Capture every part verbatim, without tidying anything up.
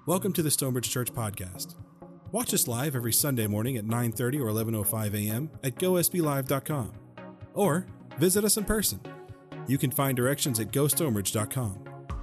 Welcome to the Stonebridge Church Podcast. Watch us live every Sunday morning at nine thirty or eleven oh five a.m. at go s b live dot com. Or visit us in person. You can find directions at go stonebridge dot com.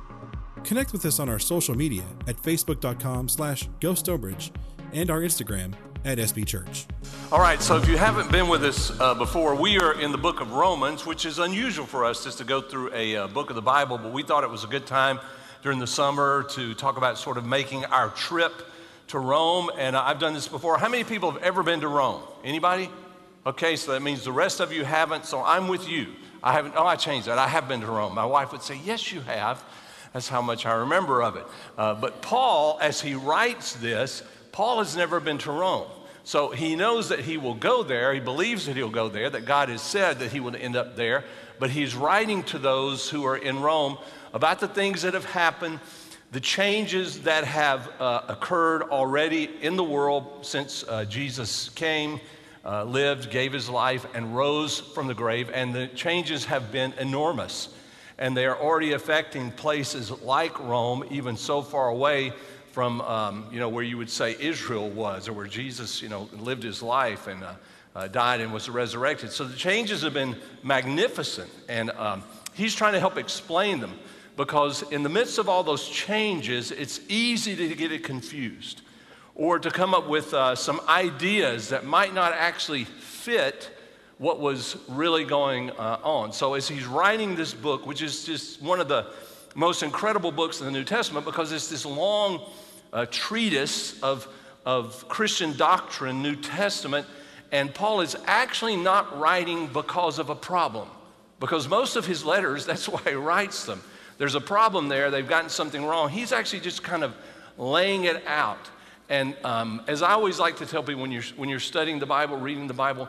Connect with us on our social media at facebook dot com slash go stonebridge and our Instagram at S B Church. All right, so if you haven't been with us uh, before, we are in the book of Romans, which is unusual for us just to go through a uh, book of the Bible, but we thought it was a good time during the summer to talk about sort of making our trip to Rome. And I've done this before. How many people have ever been to Rome? Anybody? Okay, so that means the rest of you haven't, so I'm with you. I haven't, oh, I changed that. I have been to Rome. My wife would say, yes, you have. That's how much I remember of it. Uh, but Paul, as he writes this, Paul has never been to Rome. So he knows that he will go there. He believes that he'll go there, that God has said that he will end up there. But he's writing to those who are in Rome about the things that have happened, the changes that have uh, occurred already in the world since uh, Jesus came, uh, lived, gave his life, and rose from the grave. And the changes have been enormous. And they are already affecting places like Rome, even so far away from, um, you know, where you would say Israel was, or where Jesus, you know, lived his life and uh, uh, died and was resurrected. So the changes have been magnificent, and um, he's trying to help explain them, because in the midst of all those changes, it's easy to get it confused or to come up with uh, some ideas that might not actually fit what was really going uh, on. So as he's writing this book, which is just one of the most incredible books in the New Testament, because it's this long uh, treatise of, of Christian doctrine, New Testament, and Paul is actually not writing because of a problem, because most of his letters, that's why he writes them. There's a problem there, they've gotten something wrong. He's actually just kind of laying it out. And um, as I always like to tell people, when you're, when you're studying the Bible, reading the Bible,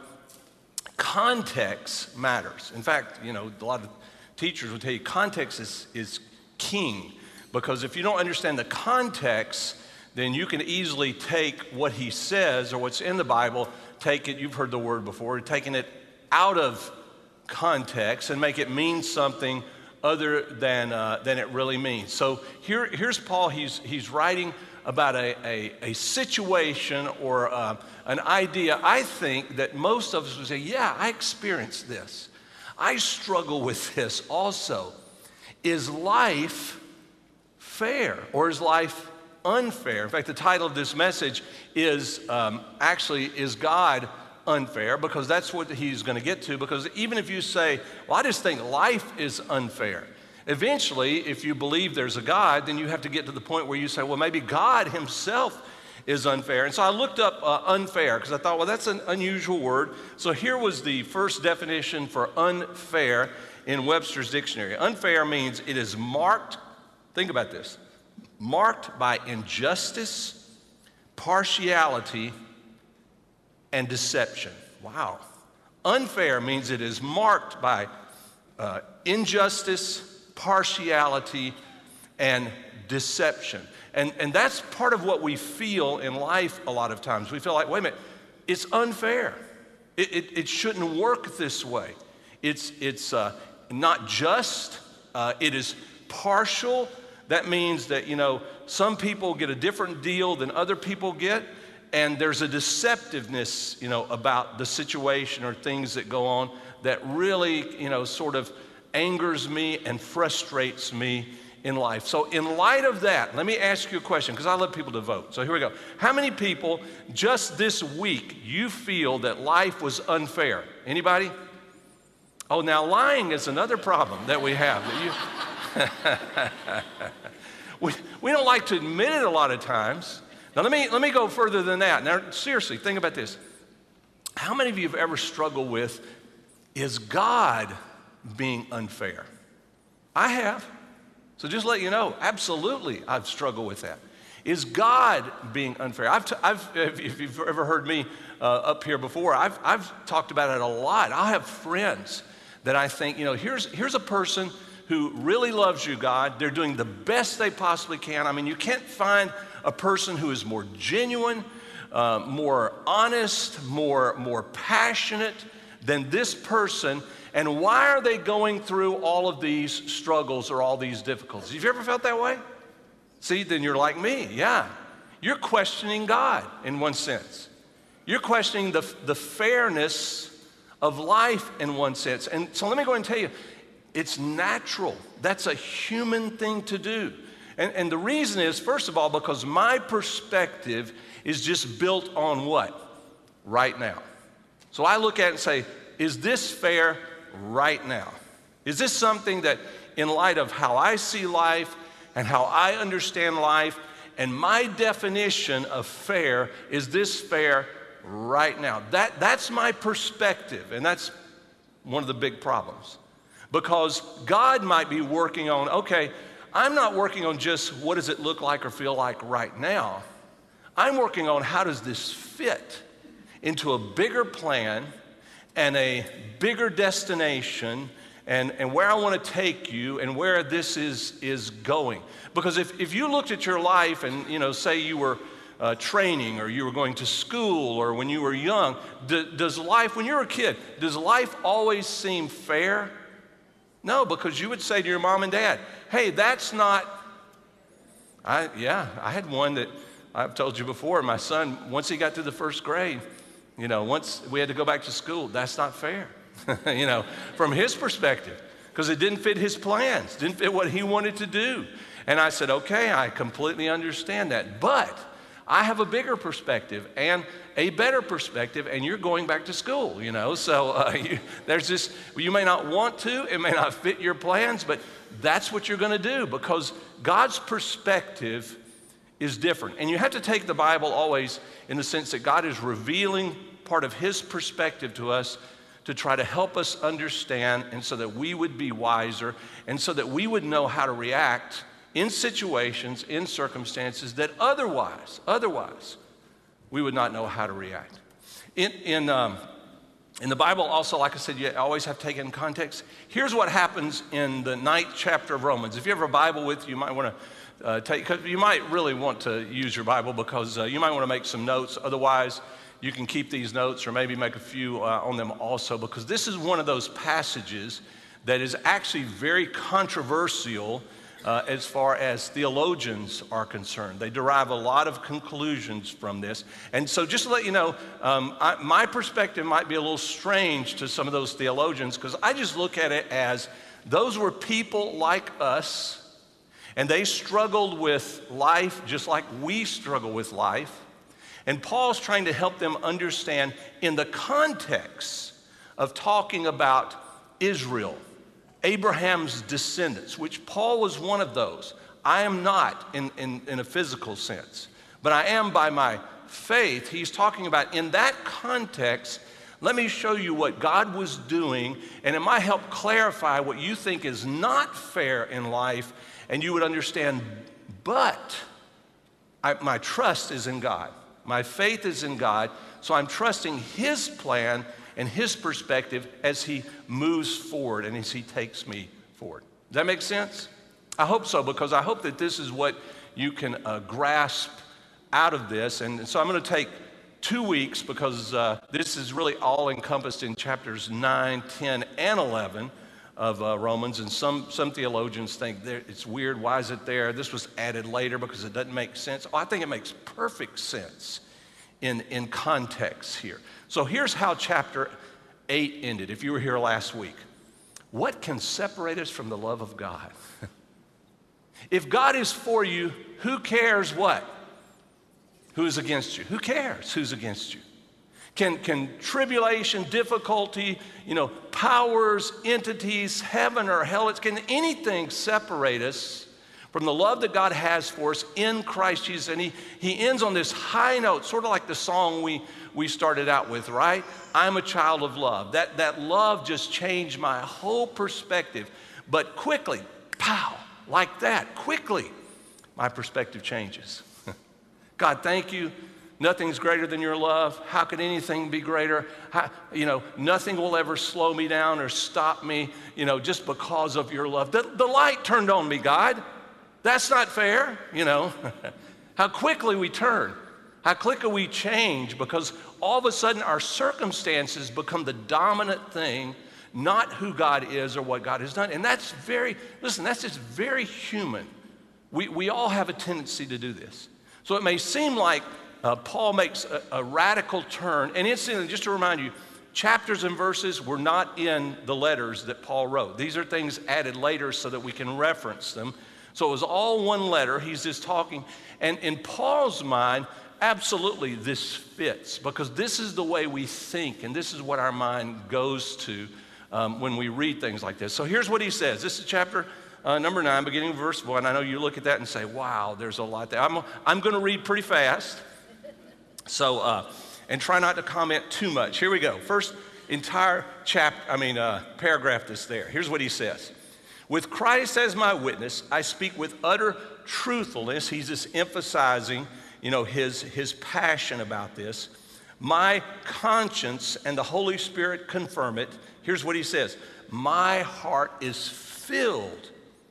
context matters. In fact, you know, a lot of teachers will tell you context is, is king, because if you don't understand the context, then you can easily take what he says or what's in the Bible, take it, you've heard the word before, taking it out of context and make it mean something other than uh, than it really means. So here, here's Paul, he's, he's writing about a, a, a situation or uh, an idea, I think, that most of us would say, yeah, I experienced this. I struggle with this also. Is life fair, or is life unfair? In fact, the title of this message is um, actually, Is God Unfair? Because that's what he's going to get to. Because even if you say, well, I just think life is unfair, eventually, if you believe there's a God, then you have to get to the point where you say, well, maybe God himself is unfair. And so I looked up uh, unfair, because I thought, well, that's an unusual word. So here was the first definition for unfair in Webster's dictionary. Unfair means it is marked, think about this, marked by injustice, partiality, and deception. Wow. Unfair means it is marked by uh, injustice, partiality, and deception. And, and that's part of what we feel in life a lot of times. We feel like, wait a minute, it's unfair. It, it, it shouldn't work this way. It's, it's uh, not just, uh, it is partial. That means that, you know, some people get a different deal than other people get, and there's a deceptiveness, you know, about the situation or things that go on that really, you know, sort of angers me and frustrates me in life. So in light of that, let me ask you a question, because I love people to vote. So here we go. How many people just this week you feel that life was unfair? Anybody? Oh, now lying is another problem that we have. That you we, we don't like to admit it a lot of times. Now let me, let me go further than that. Now seriously, think about this. How many of you have ever struggled with, is God being unfair? I have. So just let you know, absolutely, I've struggled with that. Is God being unfair? I've, t- I've if you've ever heard me uh, up here before, I've, I've talked about it a lot. I have friends that I think, you know, here's, here's a person who really loves you, God. They're doing the best they possibly can. I mean, you can't find a person who is more genuine, uh, more honest, more, more passionate than this person. And why are they going through all of these struggles or all these difficulties? Have you ever felt that way? See, then you're like me, yeah. You're questioning God in one sense. You're questioning the, the fairness of life in one sense. And so let me go ahead and tell you, it's natural. That's a human thing to do. And, and the reason is, first of all, because my perspective is just built on what? Right now. So I look at it and say, is this fair right now? Is this something that, in light of how I see life and how I understand life and my definition of fair, is this fair right now? That, that's my perspective, and that's one of the big problems. Because God might be working on, okay, I'm not working on just what does it look like or feel like right now. I'm working on how does this fit into a bigger plan and a bigger destination and, and where I want to take you and where this is, is going. Because if, if you looked at your life and, you know, say you were uh, training or you were going to school or when you were young, do, does life, when you're a kid, does life always seem fair? No, because you would say to your mom and dad, hey, that's not, I, yeah, I had one that I've told you before. My son, once he got to the first grade, you know, once we had to go back to school, that's not fair, you know, from his perspective, because it didn't fit his plans, didn't fit what he wanted to do. And I said, okay, I completely understand that, but I have a bigger perspective and a better perspective, and you're going back to school, you know. So uh, you, there's this, you may not want to, it may not fit your plans, but that's what you're going to do because God's perspective is different. And you have to take the Bible always in the sense that God is revealing part of his perspective to us to try to help us understand and so that we would be wiser and so that we would know how to react in situations, in circumstances that otherwise, otherwise, we would not know how to react. In, in, um, in the Bible also, like I said, you always have to take it in context. Here's what happens in the ninth chapter of Romans. If you have a Bible with you, you might want to uh, take, cause you might really want to use your Bible because uh, you might want to make some notes. Otherwise, you can keep these notes or maybe make a few uh, on them also, because this is one of those passages that is actually very controversial Uh, as far as theologians are concerned. They derive a lot of conclusions from this. And so just to let you know, um, I, my perspective might be a little strange to some of those theologians because I just look at it as those were people like us and they struggled with life just like we struggle with life. And Paul's trying to help them understand in the context of talking about Israel, Abraham's descendants, which Paul was one of those. I am not in, in, in a physical sense, but I am by my faith. He's talking about in that context, let me show you what God was doing, and it might help clarify what you think is not fair in life, and you would understand, but I, my trust is in God. My faith is in God, so I'm trusting his plan and his perspective as he moves forward and as he takes me forward. Does that make sense? I hope so, because I hope that this is what you can uh, grasp out of this. And so I'm going to take two weeks because uh, this is really all encompassed in chapters nine, ten, and eleven of uh, Romans. And some, some theologians think it's weird. Why is it there? This was added later because it doesn't make sense. Oh, I think it makes perfect sense in, in context here. So here's how chapter eight ended, if you were here last week. What can separate us from the love of God? If God is for you, who cares what? Who is against you? Who cares who's against you? Can, can tribulation, difficulty, you know, powers, entities, heaven or hell, can anything separate us from the love that God has for us in Christ Jesus? And he, he ends on this high note, sort of like the song we, we started out with, right? I'm a child of love. That, that love just changed my whole perspective. But quickly, pow, like that, quickly, my perspective changes. God, thank you. Nothing's greater than your love. How could anything be greater? How, you know, nothing will ever slow me down or stop me, you know, just because of your love. The, the light turned on me, God. That's not fair, you know. How quickly we turn, how quickly we change, because all of a sudden our circumstances become the dominant thing, not who God is or what God has done. And that's very, listen, that's just very human, We, we all have a tendency to do this. So it may seem like uh, Paul makes a, a radical turn. And incidentally, just to remind you, chapters and verses were not in the letters that Paul wrote. These are things added later so that we can reference them. So it was all one letter. He's just talking. And in Paul's mind, absolutely this fits, because this is the way we think, and this is what our mind goes to um, when we read things like this. So here's what he says. This is chapter uh, number nine, beginning of verse one. I know you look at that and say, wow, there's a lot there. I'm, I'm going to read pretty fast. So, uh, and try not to comment too much. Here we go. First entire chapter, I mean, uh, paragraph that's there. Here's what he says. With Christ as my witness, I speak with utter truthfulness. He's just emphasizing, you know, his, his passion about this. My conscience and the Holy Spirit confirm it. Here's what he says. My heart is filled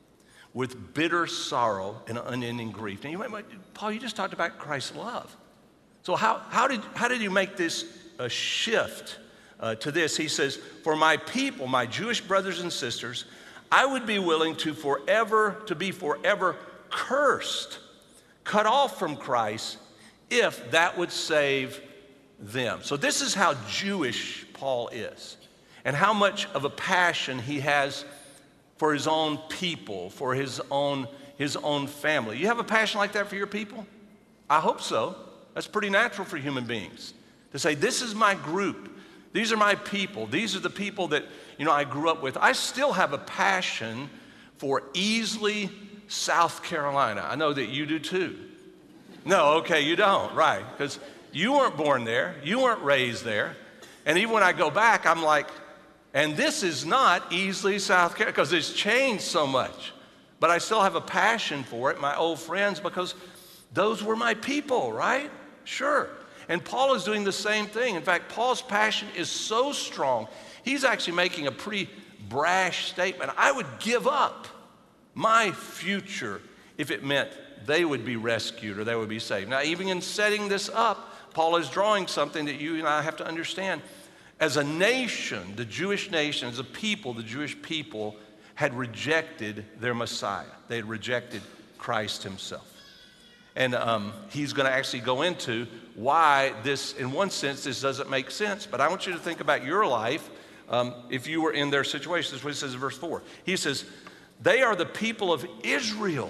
with bitter sorrow and unending grief. Now, you might, Paul, you just talked about Christ's love. So how, how, did, how did you make this a shift uh, to this? He says, for my people, my Jewish brothers and sisters, I would be willing to forever, to be forever cursed, cut off from Christ, if that would save them. So this is how Jewish Paul is, and how much of a passion he has for his own people, for his own, his own family. You have a passion like that for your people? I hope so. That's pretty natural for human beings to say, this is my group. These are my people. These are the people that, you know, I grew up with. I still have a passion for Easley, South Carolina. I know that you do too. No, okay, you don't, right? Because you weren't born there. You weren't raised there. And even when I go back, I'm like, and this is not Easley, South Carolina, because it's changed so much. But I still have a passion for it, my old friends, because those were my people, right? Sure. And Paul is doing the same thing. In fact, Paul's passion is so strong, he's actually making a pretty brash statement. I would give up my future if it meant they would be rescued or they would be saved. Now, even in setting this up, Paul is drawing something that you and I have to understand. As a nation, the Jewish nation, as a people, the Jewish people had rejected their Messiah. They had rejected Christ himself. And um, he's going to actually go into why this, in one sense, this doesn't make sense. But I want you to think about your life um, if you were in their situation. This is what he says in verse four. He says, they are the people of Israel,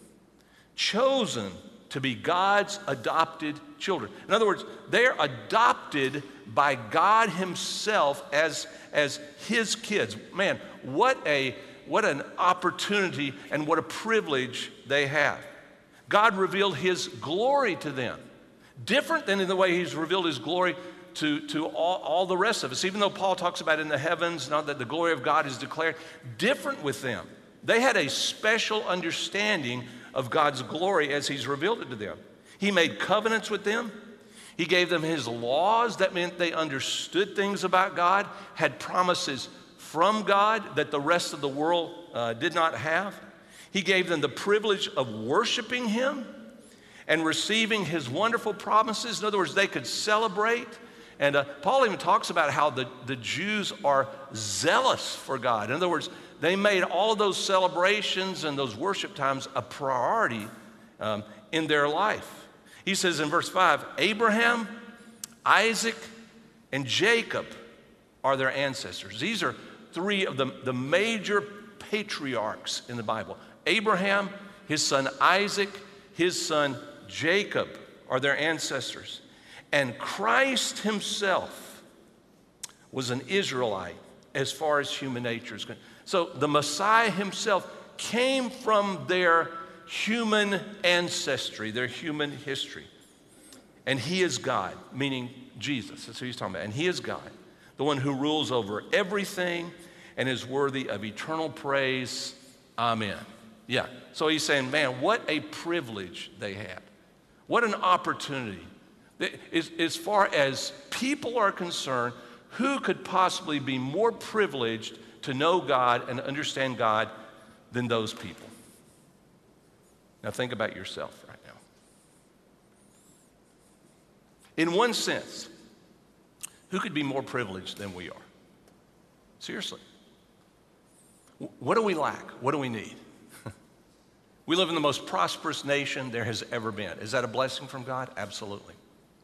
chosen to be God's adopted children. In other words, they're adopted by God himself as, as his kids. Man, what a what an opportunity and what a privilege they have. God revealed his glory to them, different than in the way he's revealed his glory to, to all, all the rest of us. Even though Paul talks about in the heavens, not that the glory of God is declared, different with them. They had a special understanding of God's glory as he's revealed it to them. He made covenants with them. He gave them his laws. That meant they understood things about God, had promises from God that the rest of the world uh, did not have. He gave them the privilege of worshiping him and receiving his wonderful promises. In other words, they could celebrate. And uh, Paul even talks about how the, the Jews are zealous for God. In other words, they made all those celebrations and those worship times a priority um, in their life. He says in verse five, Abraham, Isaac, and Jacob are their ancestors. These are three of the, the major patriarchs in the Bible. Abraham, his son Isaac, his son Jacob are their ancestors. And Christ himself was an Israelite as far as human nature is concerned. So the Messiah himself came from their human ancestry, their human history. And he is God, meaning Jesus. That's who he's talking about. And he is God, the one who rules over everything and is worthy of eternal praise. Amen. Yeah. So he's saying, man, what a privilege they had. What an opportunity. As, as far as people are concerned, who could possibly be more privileged to know God and understand God than those people? Now think about yourself right now. In one sense, who could be more privileged than we are? Seriously. What do we lack? What do we need? We live in the most prosperous nation there has ever been. Is that a blessing from God? Absolutely.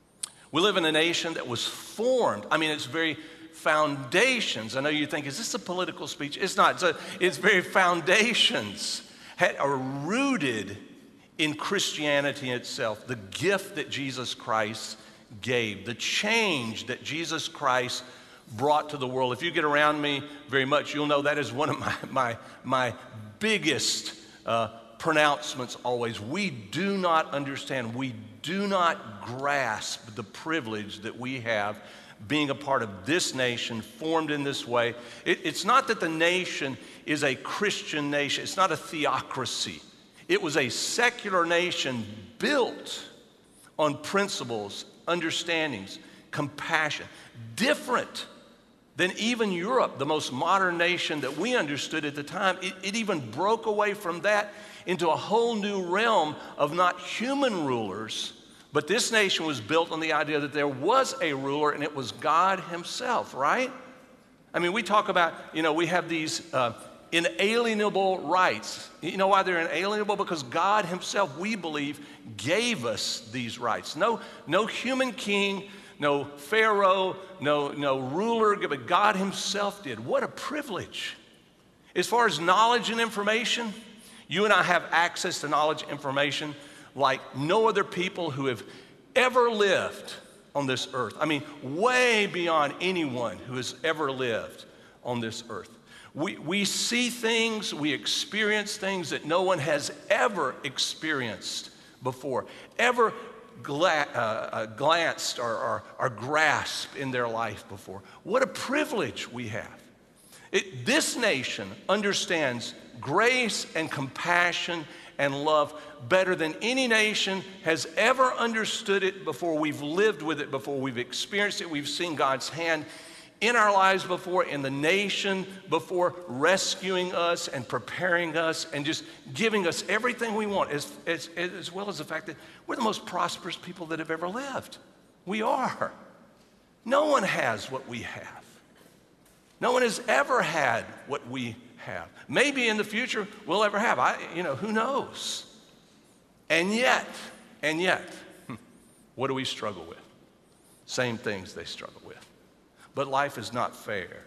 We live in a nation that was formed, I mean, its very foundations. I know you think, is this a political speech? It's not. It's, a, its very foundations had, are rooted in Christianity itself, the gift that Jesus Christ gave, the change that Jesus Christ brought to the world. If you get around me very much, you'll know that is one of my, my, my biggest uh, pronouncements always. We do not understand, we do not grasp the privilege that we have being a part of this nation, formed in this way. It, it's not that the nation is a Christian nation. It's not a theocracy. It was a secular nation built on principles, understandings, compassion, different than even Europe, the most modern nation that we understood at the time. It, it even broke away from that into a whole new realm of not human rulers, but this nation was built on the idea that there was a ruler, and it was God himself, right? I mean, we talk about, you know, we have these uh, inalienable rights. You know why they're inalienable? Because God himself, we believe, gave us these rights. No, no human king, no pharaoh, no, no ruler, but God himself did. What a privilege. As far as knowledge and information, you and I have access to knowledge and information like no other people who have ever lived on this earth. I mean, way beyond anyone who has ever lived on this earth. We, we see things, we experience things that no one has ever experienced before, ever gla- uh, uh, glanced or, or, or grasped in their life before. What a privilege we have. It, this nation understands grace and compassion and love better than any nation has ever understood it before. We've lived with it before. We've experienced it. We've seen God's hand in our lives before, in the nation before, rescuing us and preparing us and just giving us everything we want, as, as, as well as the fact that we're the most prosperous people that have ever lived. We are. No one has what we have. No one has ever had what we have. Maybe in the future we'll ever have. I, you know, who knows? And yet, and yet, what do we struggle with? Same things they struggle with. But life is not fair.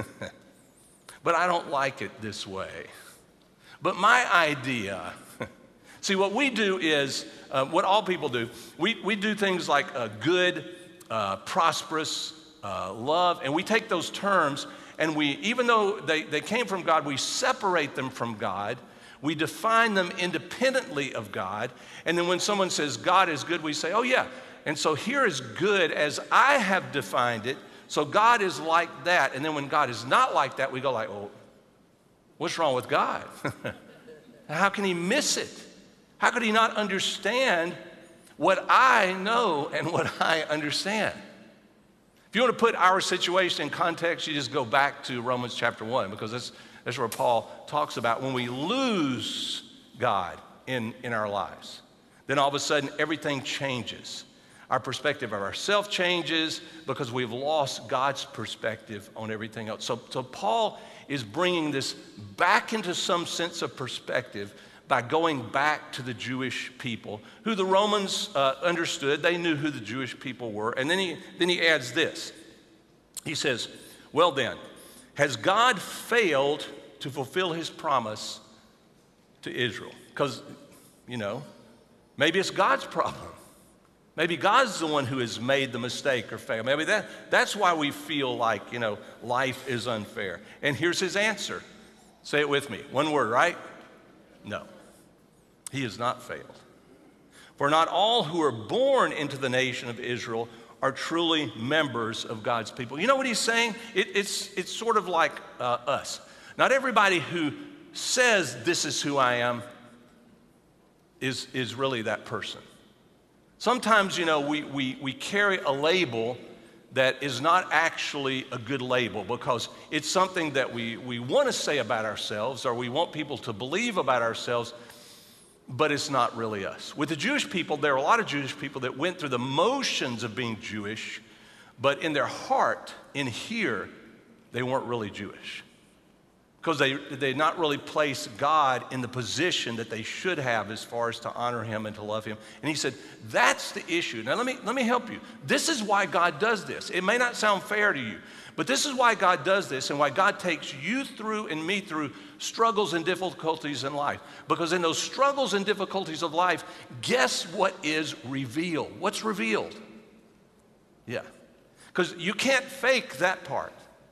But I don't like it this way. But my idea, see, what we do is, uh, what all people do, we, we do things like uh, good, uh, prosperous, uh, love, and we take those terms and we, even though they, they came from God, we separate them from God. We define them independently of God. And then when someone says God is good, we say, oh yeah. And so here is good as I have defined it. So God is like that. And then when God is not like that, we go like, oh, what's wrong with God? How can he miss it? How could he not understand what I know and what I understand? If you want to put our situation in context, you just go back to Romans chapter one, because that's, that's where Paul talks about when we lose God in, in our lives. Then all of a sudden, everything changes. Our perspective of ourselves changes because we've lost God's perspective on everything else. So, so Paul is bringing this back into some sense of perspective by going back to the Jewish people, who the Romans uh, understood. They knew who the Jewish people were. And then he, then he adds this. He says, well then, has God failed to fulfill his promise to Israel? Because, you know, maybe it's God's problem. Maybe God's the one who has made the mistake or failed. Maybe that, that's why we feel like, you know, life is unfair. And here's his answer. Say it with me. One word, right? No. He has not failed. For not all who are born into the nation of Israel are truly members of God's people. You know what he's saying? It, it's, it's sort of like uh, us. Not everybody who says this is who I am is, is really that person. Sometimes, you know, we, we, we carry a label that is not actually a good label because it's something that we, we want to say about ourselves or we want people to believe about ourselves, but it's not really us. With the Jewish people, there are a lot of Jewish people that went through the motions of being Jewish, but in their heart, in here, they weren't really Jewish. because they they not really place God in the position that they should have as far as to honor him and to love him. And he said, that's the issue. Now let me let me help you. This is why God does this. It may not sound fair to you, but this is why God does this and why God takes you through and me through struggles and difficulties in life. Because in those struggles and difficulties of life, guess what is revealed? What's revealed? Yeah. Because you can't fake that part.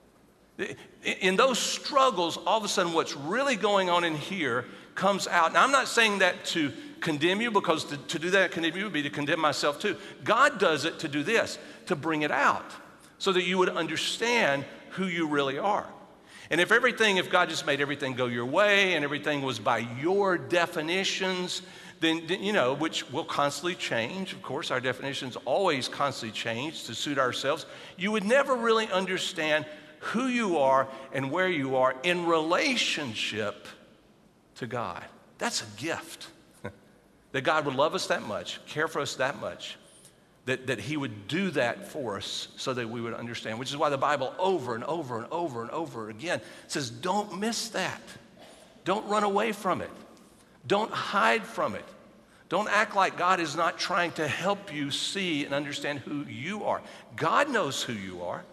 In those struggles, all of a sudden what's really going on in here comes out. Now, I'm not saying that to condemn you, because to, to do that, condemn you would be to condemn myself too. God does it to do this, to bring it out, so that you would understand who you really are. And if everything, if God just made everything go your way and everything was by your definitions, then, you know, which will constantly change. Of course, our definitions always constantly change to suit ourselves. You would never really understand who you are and where you are in relationship to God. That's a gift. That God would love us that much, care for us that much, that, that he would do that for us so that we would understand, which is why the Bible over and over and over and over again says, don't miss that. Don't run away from it. Don't hide from it. Don't act like God is not trying to help you see and understand who you are. God knows who you are.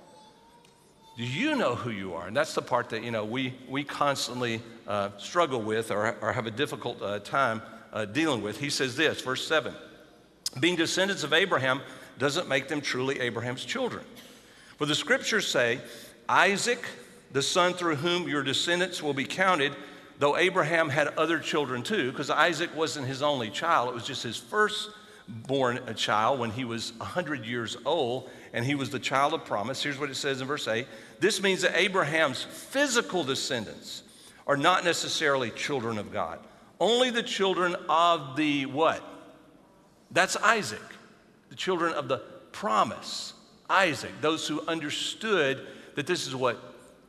Do you know who you are? And that's the part that, you know, we, we constantly uh, struggle with or, or have a difficult uh, time uh, dealing with. He says this, verse seven, being descendants of Abraham doesn't make them truly Abraham's children. For the scriptures say, Isaac, the son through whom your descendants will be counted, though Abraham had other children too, because Isaac wasn't his only child. It was just his firstborn child when he was one hundred years old, and he was the child of promise. Here's what it says in verse eight. This means that Abraham's physical descendants are not necessarily children of God. Only the children of the what? That's Isaac. The children of the promise. Isaac, those who understood that this is what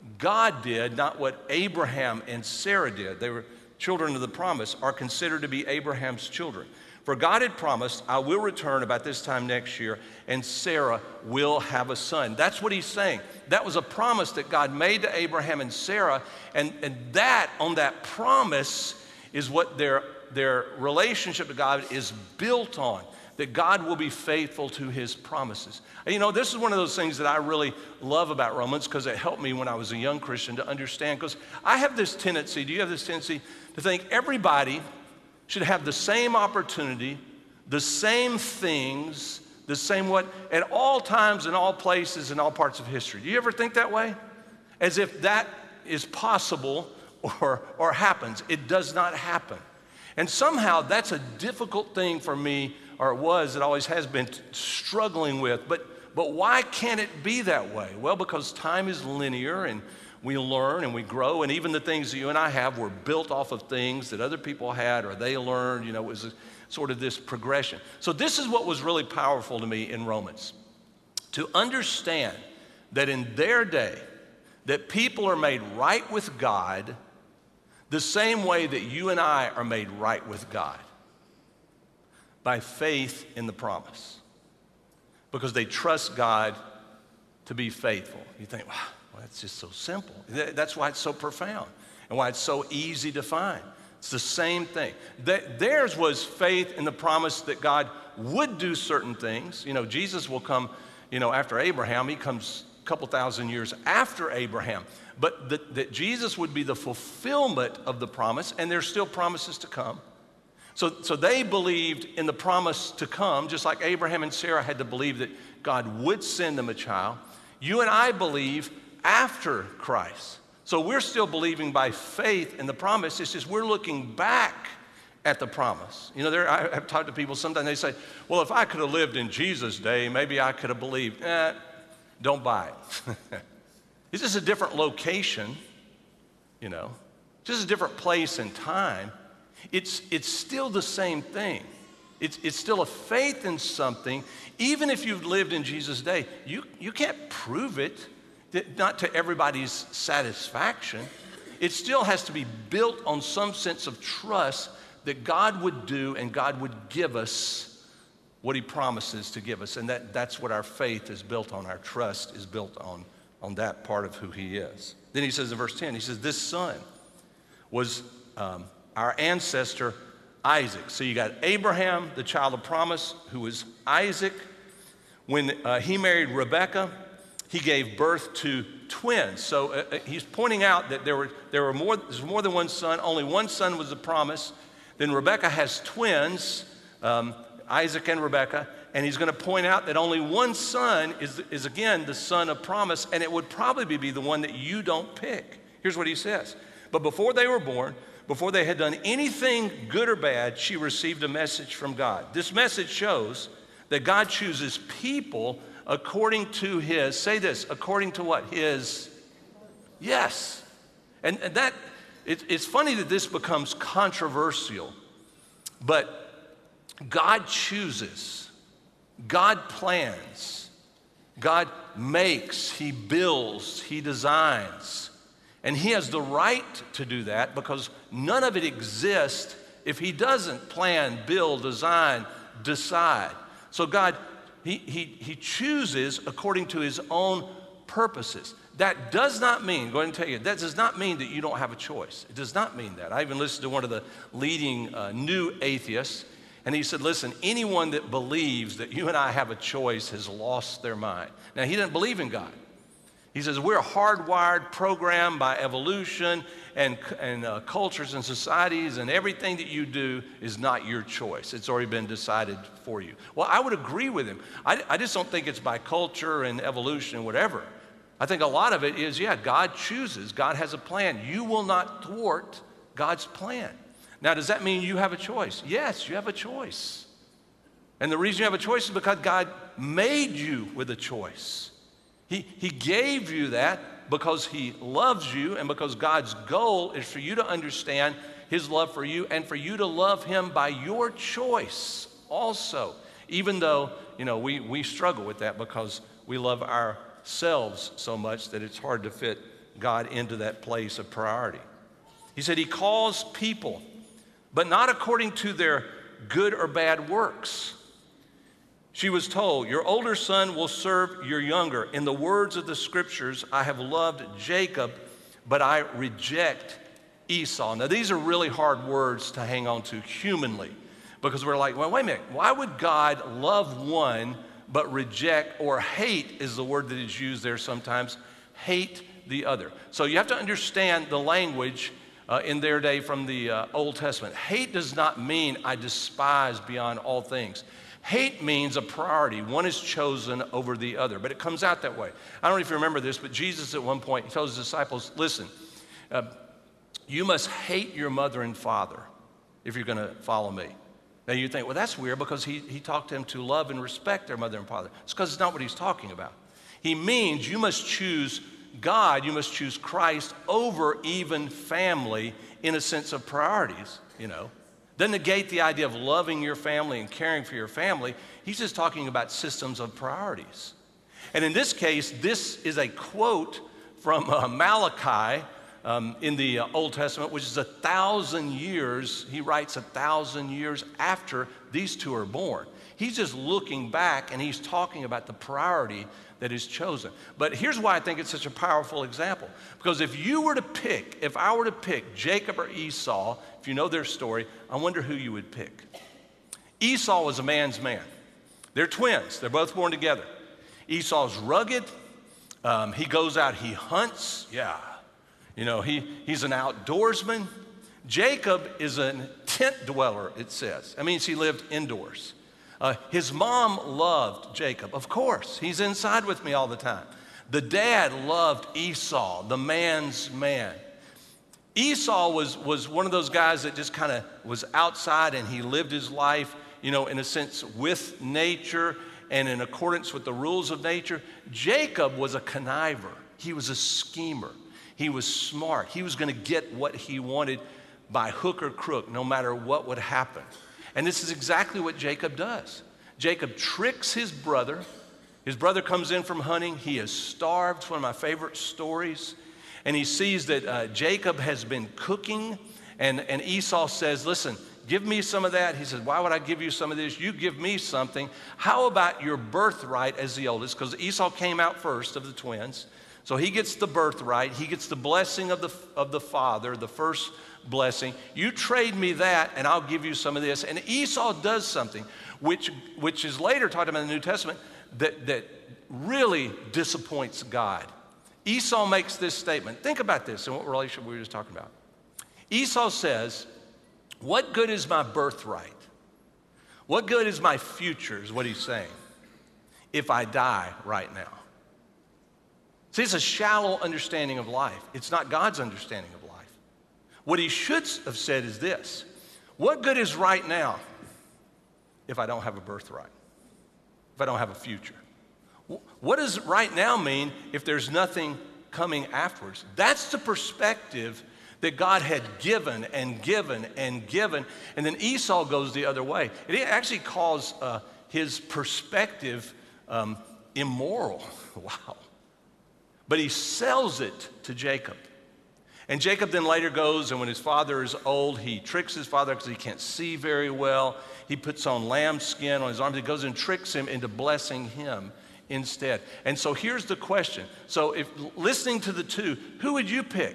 God did, not what Abraham and Sarah did. They were children of the promise, are considered to be Abraham's children. For God had promised, I will return about this time next year, and Sarah will have a son. That's what he's saying. That was a promise that God made to Abraham and Sarah, and, and that, on that promise, is what their, their relationship to God is built on, that God will be faithful to his promises. And you know, this is one of those things that I really love about Romans, because it helped me when I was a young Christian to understand, because I have this tendency, do you have this tendency to think everybody should have the same opportunity, the same things, the same what, at all times, in all places, in all parts of history. Do you ever think that way? As if that is possible or, or happens. It does not happen. And somehow that's a difficult thing for me, or it was, it always has been, struggling with. But, but why can't it be that way? Well, because time is linear, and we learn and we grow, and even the things that you and I have were built off of things that other people had or they learned. You know, it was a, sort of this progression. So this is what was really powerful to me in Romans, to understand that in their day, that people are made right with God the same way that you and I are made right with God, by faith in the promise, because they trust God to be faithful. You think, wow, well, that's just so simple. That's why it's so profound and why it's so easy to find. It's the same thing. Theirs was faith in the promise that God would do certain things. You know, Jesus will come, you know, after Abraham. He comes a couple thousand years after Abraham. But that, that Jesus would be the fulfillment of the promise, and there's still promises to come. So, so they believed in the promise to come, just like Abraham and Sarah had to believe that God would send them a child. You and I believe after Christ. So we're still believing by faith in the promise. It's just we're looking back at the promise. You know, there, I have talked to people, sometimes they say, well, if I could have lived in Jesus' day, maybe I could have believed. Eh, don't buy it. It's just a different location, you know, just a different place and time. It's, it's still the same thing. It's, it's still a faith in something. Even if you've lived in Jesus' day, you, you can't prove it, not to everybody's satisfaction. It still has to be built on some sense of trust that God would do and God would give us what he promises to give us. And that, that's what our faith is built on. Our trust is built on, on that part of who he is. Then he says in verse ten, he says, this son was um, our ancestor Isaac. So you got Abraham, the child of promise, who was Isaac. When uh, he married Rebekah, he gave birth to twins. So uh, he's pointing out that there were, there were more, there's more than one son. Only one son was the promise. Then Rebekah has twins, um, Isaac and Rebekah. And he's going to point out that only one son is, is, again, the son of promise. And it would probably be the one that you don't pick. Here's what he says. But before they were born, before they had done anything good or bad, she received a message from God. This message shows that God chooses people according to his, say this, according to what? His, yes. And, and that, it, it's funny that this becomes controversial, but God chooses, God plans, God makes, he builds, he designs. And he has the right to do that because none of it exists if he doesn't plan, build, design, decide. So God, he, he, he chooses according to his own purposes. That does not mean, go ahead and tell you, that does not mean that you don't have a choice. It does not mean that. I even listened to one of the leading uh, new atheists, and he said, listen, anyone that believes that you and I have a choice has lost their mind. Now, he didn't believe in God. He says, we're hardwired, programmed by evolution and, and uh, cultures and societies, and everything that you do is not your choice. It's already been decided for you. Well, I would agree with him. I, I just don't think it's by culture and evolution and whatever. I think a lot of it is, yeah, God chooses. God has a plan. You will not thwart God's plan. Now, does that mean you have a choice? Yes, you have a choice. And the reason you have a choice is because God made you with a choice. He, he gave you that because he loves you and because God's goal is for you to understand his love for you and for you to love him by your choice also. Even though, you know, we, we struggle with that because we love ourselves so much that it's hard to fit God into that place of priority. He said he calls people, but not according to their good or bad works. She was told, your older son will serve your younger. In the words of the scriptures, I have loved Jacob, but I reject Esau. Now, these are really hard words to hang on to humanly because we're like, well, wait a minute. Why would God love one but reject, or hate is the word that is used there sometimes, hate the other? So you have to understand the language uh, in their day from the uh, Old Testament. Hate does not mean I despise beyond all things. Hate means a priority. One is chosen over the other, but it comes out that way. I don't know if you remember this, but Jesus at one point, he told his disciples, listen, uh, you must hate your mother and father if you're going to follow me. Now you think, well, that's weird because he, he talked to them to love and respect their mother and father. It's because it's not what he's talking about. He means you must choose God, you must choose Christ over even family in a sense of priorities, you know. Doesn't negate the idea of loving your family and caring for your family. He's just talking about systems of priorities. And in this case, this is a quote from uh, Malachi um, in the uh, Old Testament, which is a thousand years. He writes a thousand years after these two are born. He's just looking back and he's talking about the priority that is chosen. But here's why I think it's such a powerful example. Because if you were to pick, if I were to pick Jacob or Esau, if you know their story, I wonder who you would pick. Esau was a man's man. They're twins. They're both born together. Esau's rugged. Um, he goes out, he hunts. Yeah. You know, he, he's an outdoorsman. Jacob is a tent dweller, it says. That means he lived indoors. Uh, his mom loved Jacob, of course. He's inside with me all the time. The dad loved Esau, the man's man. Esau was, was one of those guys that just kind of was outside and he lived his life, you know, in a sense with nature and in accordance with the rules of nature. Jacob was a conniver. He was a schemer. He was smart. He was going to get what he wanted by hook or crook, no matter what would happen. And this is exactly what Jacob does. Jacob tricks his brother. His brother comes in from hunting. He is starved. It's one of my favorite stories. And he sees that uh, Jacob has been cooking. And, and Esau says, listen, give me some of that. He says, why would I give you some of this? You give me something. How about your birthright as the oldest? Because Esau came out first of the twins. So he gets the birthright. He gets the blessing of the, of the father, the first blessing. You trade me that, and I'll give you some of this. And Esau does something, which, which is later talked about in the New Testament, that, that really disappoints God. Esau makes this statement. Think about this and what relationship we were just talking about. Esau says, what good is my birthright? What good is my future, is what he's saying, if I die right now? See, it's a shallow understanding of life. It's not God's understanding of life. What he should have said is this: what good is right now if I don't have a birthright, if I don't have a future? What does right now mean if there's nothing coming afterwards? That's the perspective that God had given and given and given, and then Esau goes the other way. It actually calls uh, his perspective um, immoral. Wow. But he sells it to Jacob. And Jacob then later goes, and when his father is old, he tricks his father because he can't see very well. He puts on lamb skin on his arms. He goes and tricks him into blessing him instead. And so here's the question. So if listening to the two, who would you pick?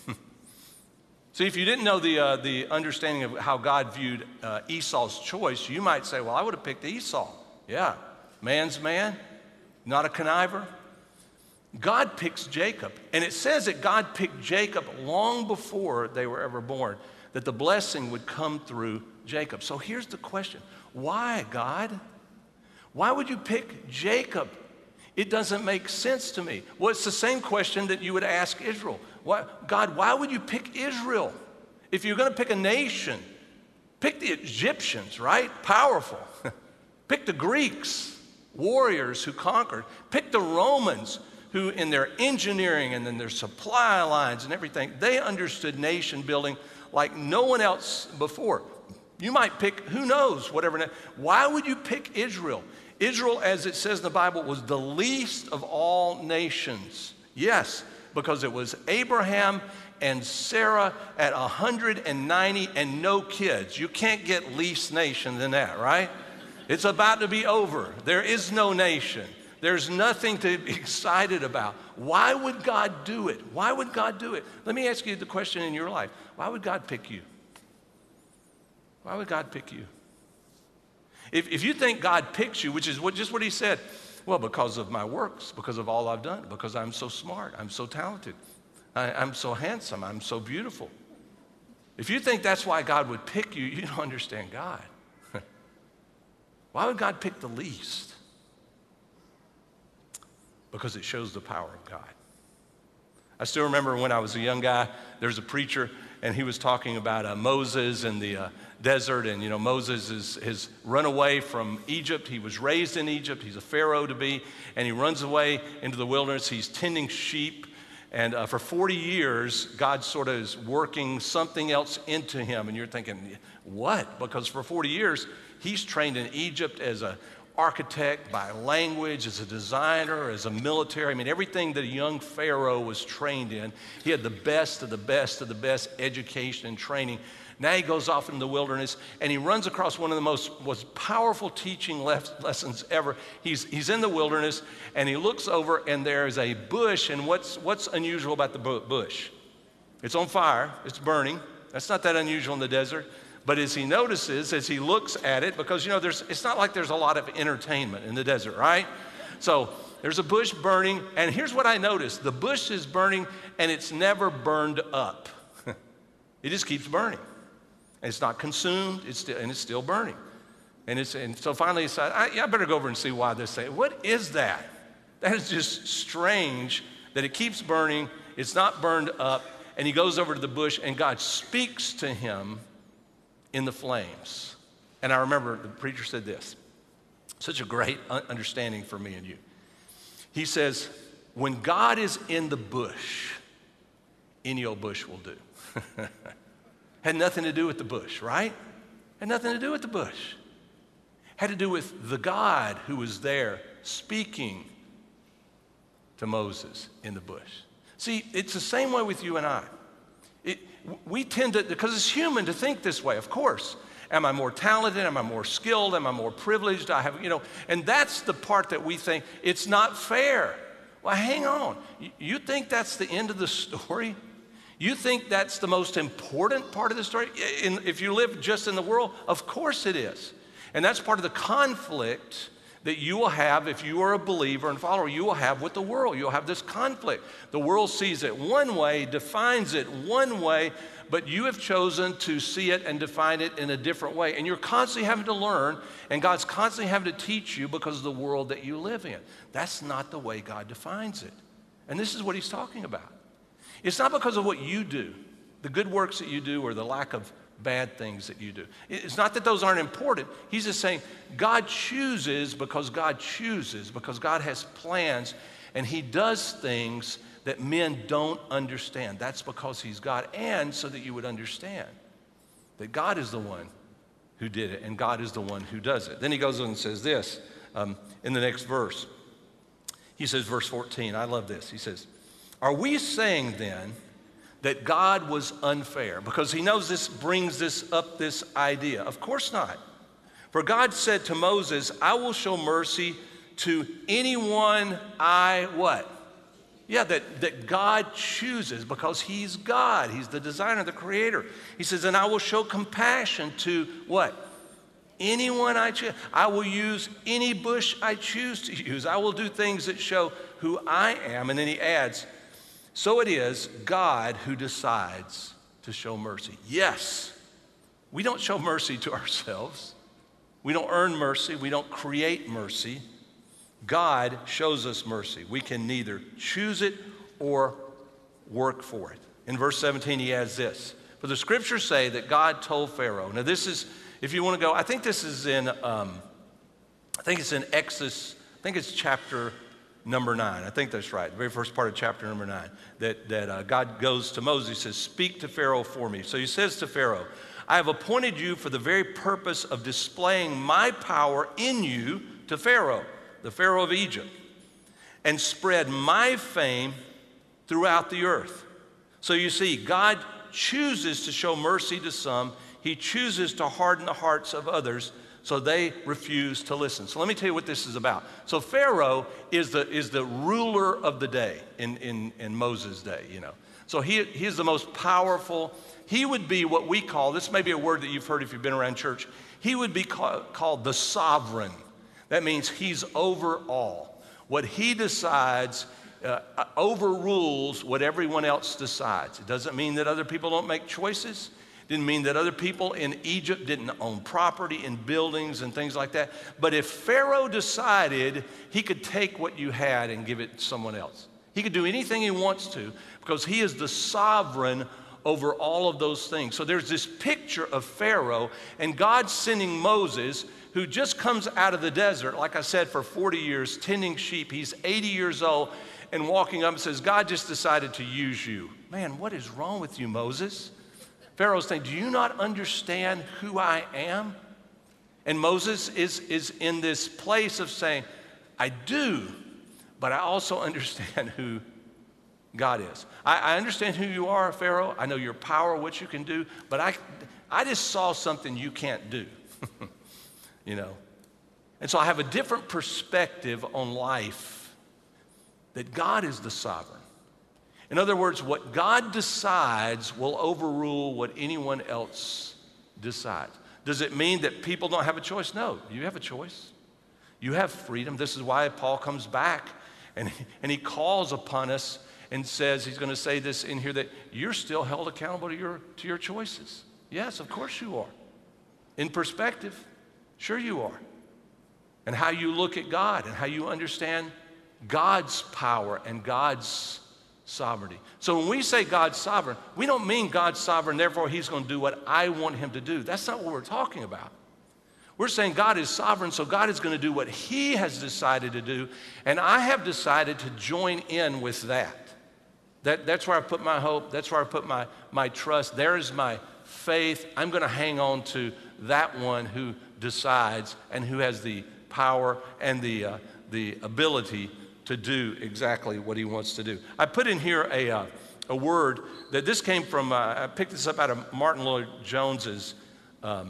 See, if you didn't know the, uh, the understanding of how God viewed uh, Esau's choice, you might say, well, I would have picked Esau. Yeah, man's man, not a conniver. God picks Jacob. And it says that God picked Jacob long before they were ever born, that the blessing would come through Jacob. So here's the question. Why, God? Why would you pick Jacob? It doesn't make sense to me. Well, it's the same question that you would ask Israel. Why, God, why would you pick Israel? If you're going to pick a nation, pick the Egyptians, right? Powerful. Pick the Greeks, warriors who conquered. Pick the Romans, who in their engineering and in their supply lines and everything, they understood nation building like no one else before. You might pick, who knows, whatever. Why would you pick Israel? Israel, as it says in the Bible, was the least of all nations. Yes, because it was Abraham and Sarah at one hundred ninety and no kids. You can't get least nation than that, right? It's about to be over. There is no nation. There's nothing to be excited about. Why would God do it? Why would God do it? Let me ask you the question in your life. Why would God pick you? Why would God pick you? If, if you think God picks you, which is what, just what he said, well, because of my works, because of all I've done, because I'm so smart, I'm so talented, I, I'm so handsome, I'm so beautiful. If you think that's why God would pick you, you don't understand God. Why would God pick the least? Because it shows the power of God. I still remember when I was a young guy, there was a preacher, and he was talking about uh, Moses and the uh, desert. And, you know, Moses is, has run away from Egypt. He was raised in Egypt. He's a Pharaoh to be. And he runs away into the wilderness. He's tending sheep. And uh, for forty years, God sort of is working something else into him. And you're thinking, what? Because for forty years, he's trained in Egypt as a architect, by language, as a designer, as a military. I mean, everything that a young Pharaoh was trained in. He had the best of the best of the best education and training. Now he goes off in the wilderness, and he runs across one of the most, most powerful teaching lef- lessons ever. He's, he's in the wilderness, and he looks over, and there's a bush, and what's, what's unusual about the bu- bush? It's on fire. It's burning. That's not that unusual in the desert. But as he notices, as he looks at it, because, you know, there's, it's not like there's a lot of entertainment in the desert, right? So there's a bush burning, and here's what I noticed. The bush is burning, and it's never burned up. It just keeps burning. And it's not consumed, it's still, and it's still burning. And, it's, and so finally he said, I, yeah, I better go over and see why this thing. What is that? That is just strange that it keeps burning, it's not burned up, and he goes over to the bush, and God speaks to him in the flames. And I remember the preacher said this, such a great understanding for me and you. He says, when God is in the bush, any old bush will do. Had nothing to do with the bush, right? Had nothing to do with the bush. Had to do with the God who was there speaking to Moses in the bush. See, it's the same way with you and I. It, we tend to, because it's human to think this way, of course. Am I more talented? Am I more skilled? Am I more privileged? I have, you know, and that's the part that we think, it's not fair. Well, hang on. You think that's the end of the story? You think that's the most important part of the story? In, if you live just in the world, of course it is. And that's part of the conflict that you will have if you are a believer and follower. You will have with the world. You'll have this conflict. The world sees it one way, defines it one way, but you have chosen to see it and define it in a different way. And you're constantly having to learn, and God's constantly having to teach you because of the world that you live in. That's not the way God defines it. And this is what he's talking about. It's not because of what you do, the good works that you do or the lack of bad things that you do. It's not that those aren't important. He's just saying God chooses because God chooses, because God has plans, and he does things that men don't understand. That's because he's God, and so that you would understand that God is the one who did it, and God is the one who does it. Then he goes on and says this um, in the next verse. He says, verse fourteen, I love this. He says, are we saying then that God was unfair? Because he knows this brings this up, this idea. Of course not. For God said to Moses, I will show mercy to anyone I what? Yeah, that, that God chooses because he's God. He's the designer, the creator. He says, and I will show compassion to what? Anyone I choose. I will use any bush I choose to use. I will do things that show who I am. And then he adds, so it is God who decides to show mercy. Yes, we don't show mercy to ourselves. We don't earn mercy. We don't create mercy. God shows us mercy. We can neither choose it or work for it. In verse seventeen, he adds this. For the scriptures say that God told Pharaoh. Now this is, if you want to go, I think this is in, um, I think it's in Exodus, I think it's chapter number nine. I think that's right. The very first part of chapter number nine. That, that uh, God goes to Moses, he says, speak to Pharaoh for me. So he says to Pharaoh, I have appointed you for the very purpose of displaying my power in you to Pharaoh, the Pharaoh of Egypt, and spread my fame throughout the earth. So you see, God chooses to show mercy to some. He chooses to harden the hearts of others, so they refuse to listen. So let me tell you what this is about. So Pharaoh is the, is the ruler of the day in, in, in Moses' day, you know. So he, he is the most powerful. He would be what we call, this may be a word that you've heard if you've been around church, he would be call, called the sovereign. That means he's over all. What he decides uh, overrules what everyone else decides. It doesn't mean that other people don't make choices. Didn't mean that other people in Egypt didn't own property and buildings and things like that. But if Pharaoh decided he could take what you had and give it to someone else, he could do anything he wants to because he is the sovereign over all of those things. So there's this picture of Pharaoh and God sending Moses, who just comes out of the desert, like I said, for forty years, tending sheep. He's eighty years old and walking up and says, God just decided to use you. Man, what is wrong with you, Moses? Pharaoh's saying, do you not understand who I am? And Moses is, is in this place of saying, I do, but I also understand who God is. I, I understand who you are, Pharaoh. I know your power, what you can do, but I, I just saw something you can't do, you know. And so I have a different perspective on life, that God is the sovereign. In other words, what God decides will overrule what anyone else decides. Does it mean that people don't have a choice? No, you have a choice. You have freedom. This is why Paul comes back and, and he calls upon us and says, he's going to say this in here, that you're still held accountable to your, to your choices. Yes, of course you are. In perspective, sure you are. And how you look at God and how you understand God's power and God's sovereignty. So when we say God's sovereign, we don't mean God's sovereign, therefore he's going to do what I want him to do. That's not what we're talking about. We're saying God is sovereign, so God is going to do what he has decided to do, and I have decided to join in with that. That that's where I put my hope. That's where I put my, my trust. There is my faith. I'm going to hang on to that one who decides and who has the power and the, uh, the ability to do exactly what he wants to do. I put in here a, uh, a word that this came from, uh, I picked this up out of Martin Lloyd-Jones's um,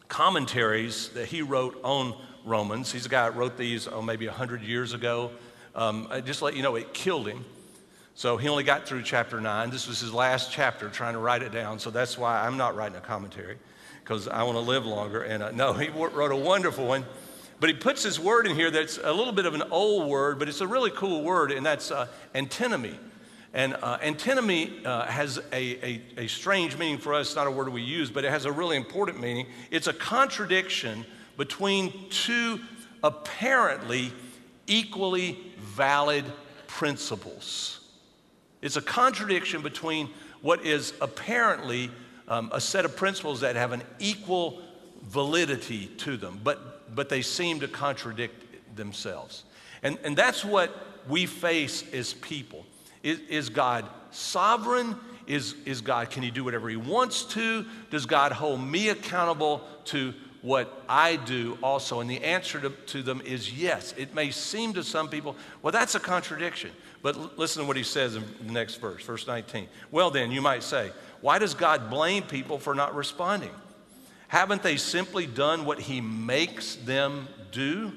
commentaries that he wrote on Romans. He's a guy that wrote these, oh, maybe one hundred years ago. Um, I just let you know, it killed him. So he only got through chapter nine. This was his last chapter, trying to write it down. So that's why I'm not writing a commentary, because I want to live longer. And uh, no, he wrote a wonderful one. But he puts this word in here that's a little bit of an old word, but it's a really cool word, and that's uh, antinomy. And uh, antinomy uh, has a, a, a strange meaning for us. It's not a word we use, but it has a really important meaning. It's a contradiction between two apparently equally valid principles. It's a contradiction between what is apparently um, a set of principles that have an equal validity to them, but, but they seem to contradict themselves. And, and that's what we face as people. Is, is God sovereign? Is, is God, can he do whatever he wants to? Does God hold me accountable to what I do also? And the answer to, to them is yes. It may seem to some people, well, that's a contradiction. But l- listen to what he says in the next verse, verse nineteen. Well then, you might say, why does God blame people for not responding? Haven't they simply done what he makes them do?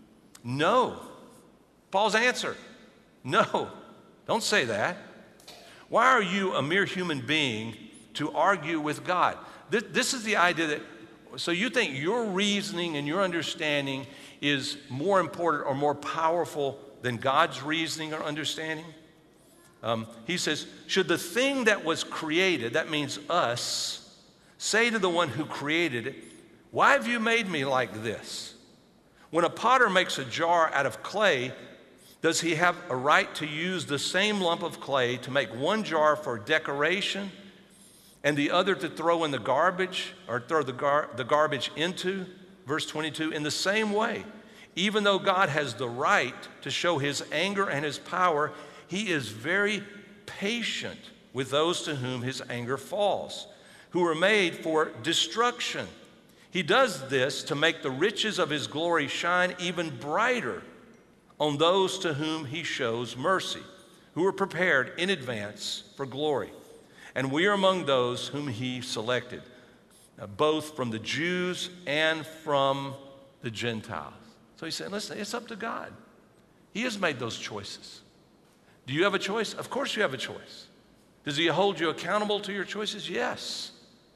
No. Paul's answer, no. Don't say that. Why are you, a mere human being, to argue with God? This, this is the idea that, so you think your reasoning and your understanding is more important or more powerful than God's reasoning or understanding? Um, he says, should the thing that was created, that means us, say to the one who created it, why have you made me like this? When a potter makes a jar out of clay, does he have a right to use the same lump of clay to make one jar for decoration and the other to throw in the garbage, or throw the, gar- the garbage into? Verse twenty-two, in the same way, even though God has the right to show his anger and his power, he is very patient with those to whom his anger falls, who are made for destruction. He does this to make the riches of his glory shine even brighter on those to whom he shows mercy, who are prepared in advance for glory. And we are among those whom he selected, both from the Jews and from the Gentiles. So he said, listen, it's up to God. He has made those choices. Do you have a choice? Of course you have a choice. Does he hold you accountable to your choices? Yes.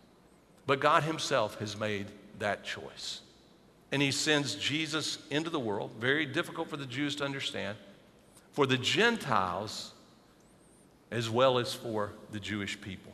But God himself has made that choice. And he sends Jesus into the world, very difficult for the Jews to understand, for the Gentiles as well as for the Jewish people.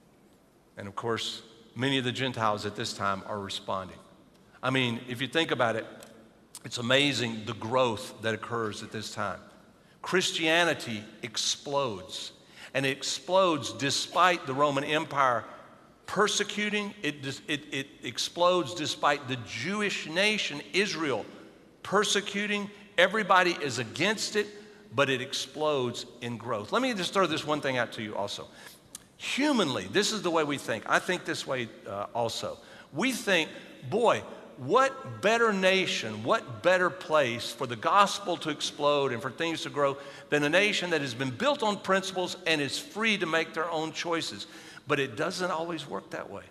And of course, many of the Gentiles at this time are responding. I mean, if you think about it, it's amazing the growth that occurs at this time. Christianity explodes, and it explodes despite the Roman Empire persecuting. It, it, it explodes despite the Jewish nation, Israel, persecuting. Everybody is against it, but it explodes in growth. Let me just throw this one thing out to you also. Humanly, this is the way we think. I think this way uh, also. We think, boy, what better nation, what better place for the gospel to explode and for things to grow than a nation that has been built on principles and is free to make their own choices. But it doesn't always work that way.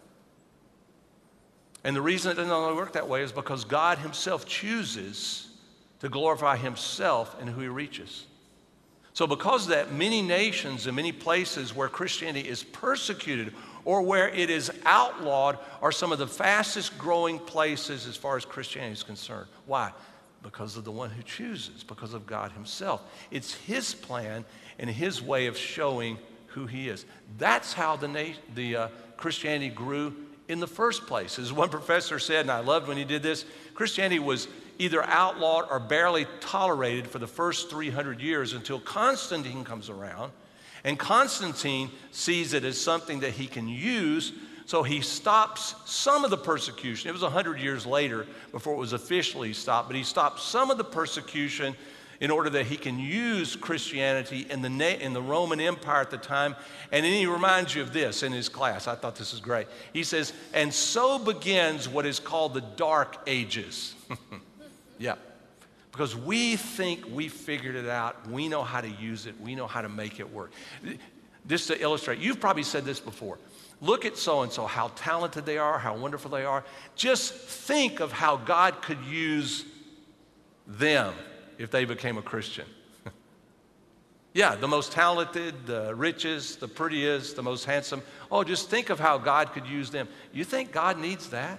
And the reason it doesn't always work that way is because God himself chooses to glorify himself in who he reaches. So because of that, many nations and many places where Christianity is persecuted or where it is outlawed are some of the fastest growing places as far as Christianity is concerned. Why? Because of the one who chooses, because of God himself. It's his plan and his way of showing who he is. That's how the, na- the uh, Christianity grew in the first place. As one professor said, and I loved when he did this, Christianity was either outlawed or barely tolerated for the first three hundred years until Constantine comes around. And Constantine sees it as something that he can use, so he stops some of the persecution. It was one hundred years later before it was officially stopped, but he stopped some of the persecution in order that he can use Christianity in the, na- in the Roman Empire at the time. And then he reminds you of this in his class. I thought this is great. He says, and so begins what is called the Dark Ages. Yeah. Because we think we figured it out. We know how to use it. We know how to make it work. Just to illustrate, you've probably said this before. Look at so-and-so, how talented they are, how wonderful they are. Just think of how God could use them if they became a Christian. Yeah, the most talented, the richest, the prettiest, the most handsome. Oh, just think of how God could use them. You think God needs that?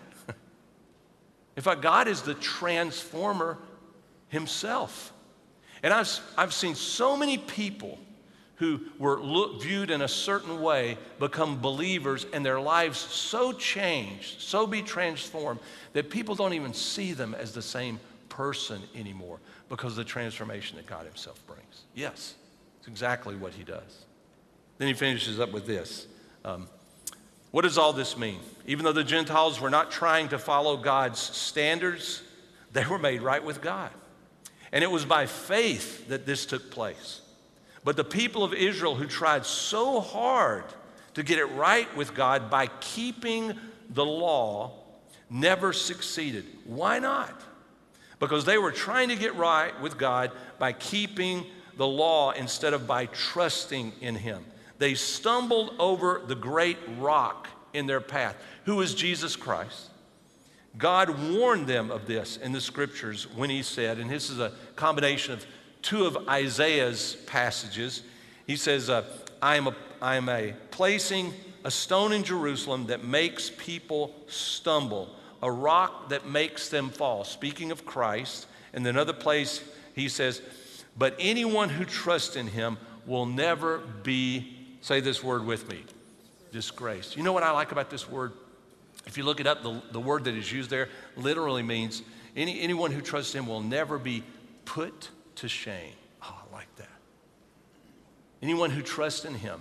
In fact, God is the transformer himself. And I've, I've seen so many people who were look, viewed in a certain way become believers, and their lives so changed, so be transformed, that people don't even see them as the same person anymore because of the transformation that God himself brings. Yes, it's exactly what he does. Then he finishes up with this. Um, what does all this mean? Even though the Gentiles were not trying to follow God's standards, they were made right with God. And it was by faith that this took place. But the people of Israel who tried so hard to get it right with God by keeping the law never succeeded. Why not? Because they were trying to get right with God by keeping the law instead of by trusting in him. They stumbled over the great rock in their path, who is Jesus Christ. God warned them of this in the scriptures when he said, and this is a combination of two of Isaiah's passages. He says, uh, I am a, I am a placing a stone in Jerusalem that makes people stumble, a rock that makes them fall. Speaking of Christ. In another place, he says, but anyone who trusts in him will never be, say this word with me, disgraced. You know what I like about this word? If you look it up, the, the word that is used there literally means any, anyone who trusts him will never be put to shame. Oh, I like that. Anyone who trusts in him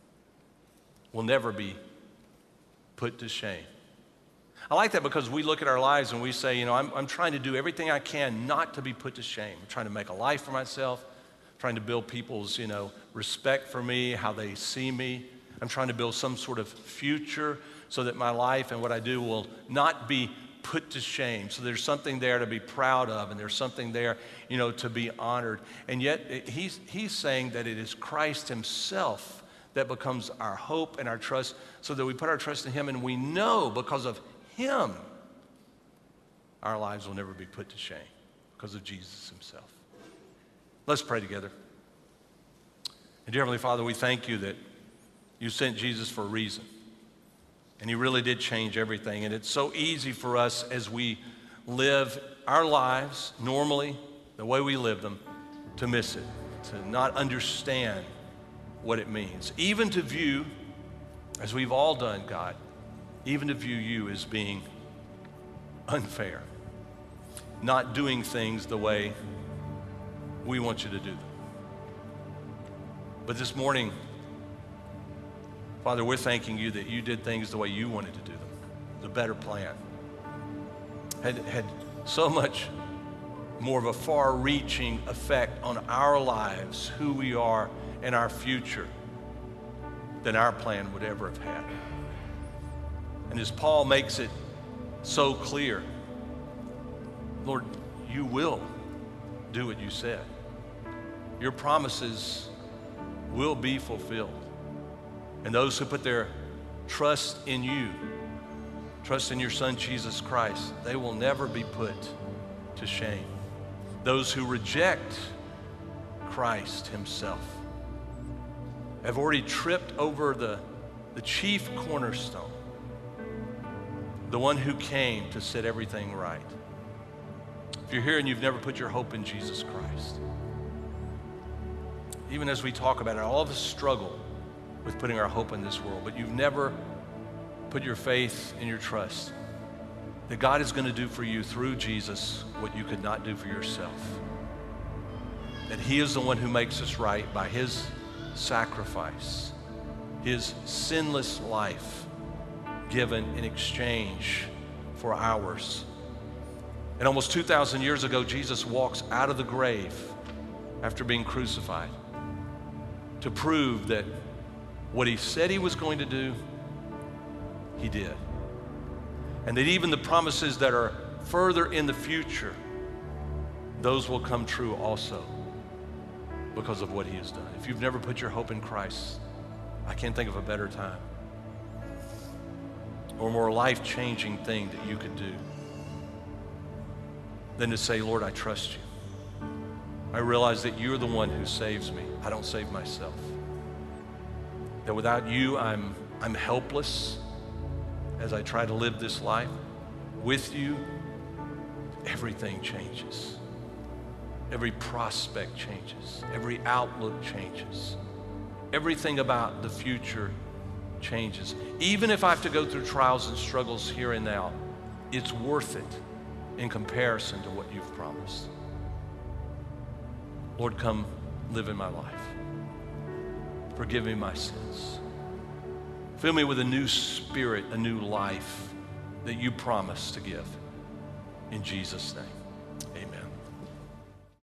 will never be put to shame. I like that because we look at our lives and we say, you know, I'm, I'm trying to do everything I can not to be put to shame. I'm trying to make a life for myself, trying to build people's, you know, respect for me, how they see me. I'm trying to build some sort of future so that my life and what I do will not be put to shame. So there's something there to be proud of, and there's something there, you know, to be honored. And yet it, he's, he's saying that it is Christ himself that becomes our hope and our trust, so that we put our trust in him, and we know because of him our lives will never be put to shame because of Jesus himself. Let's pray together. And dear Heavenly Father, we thank you that you sent Jesus for a reason. And he really did change everything. And it's so easy for us as we live our lives normally, the way we live them, to miss it, to not understand what it means. Even to view, as we've all done, God, even to view you as being unfair, not doing things the way we want you to do them. But this morning, Father, we're thanking you that you did things the way you wanted to do them, the better plan. Had, had so much more of a far-reaching effect on our lives, who we are, and our future than our plan would ever have had. And as Paul makes it so clear, Lord, you will do what you said. Your promises will be fulfilled. And those who put their trust in you, trust in your Son, Jesus Christ, they will never be put to shame. Those who reject Christ himself have already tripped over the, the chief cornerstone, the one who came to set everything right. If you're here and you've never put your hope in Jesus Christ, even as we talk about it, all of us struggle with putting our hope in this world, but you've never put your faith and your trust that God is going to do for you through Jesus what you could not do for yourself. That he is the one who makes us right by his sacrifice, his sinless life given in exchange for ours. And almost two thousand years ago, Jesus walks out of the grave after being crucified to prove that what he said he was going to do, he did. And that even the promises that are further in the future, those will come true also because of what he has done. If you've never put your hope in Christ, I can't think of a better time or more life-changing thing that you could do than to say, Lord, I trust you. I realize that you're the one who saves me. I don't save myself. That without you, I'm, I'm helpless as I try to live this life. With you, everything changes. Every prospect changes. Every outlook changes. Everything about the future changes. Even if I have to go through trials and struggles here and now, it's worth it in comparison to what you've promised. Lord, come live in my life. Forgive me my sins. Fill me with a new spirit, a new life that you promised to give. In Jesus' name, amen.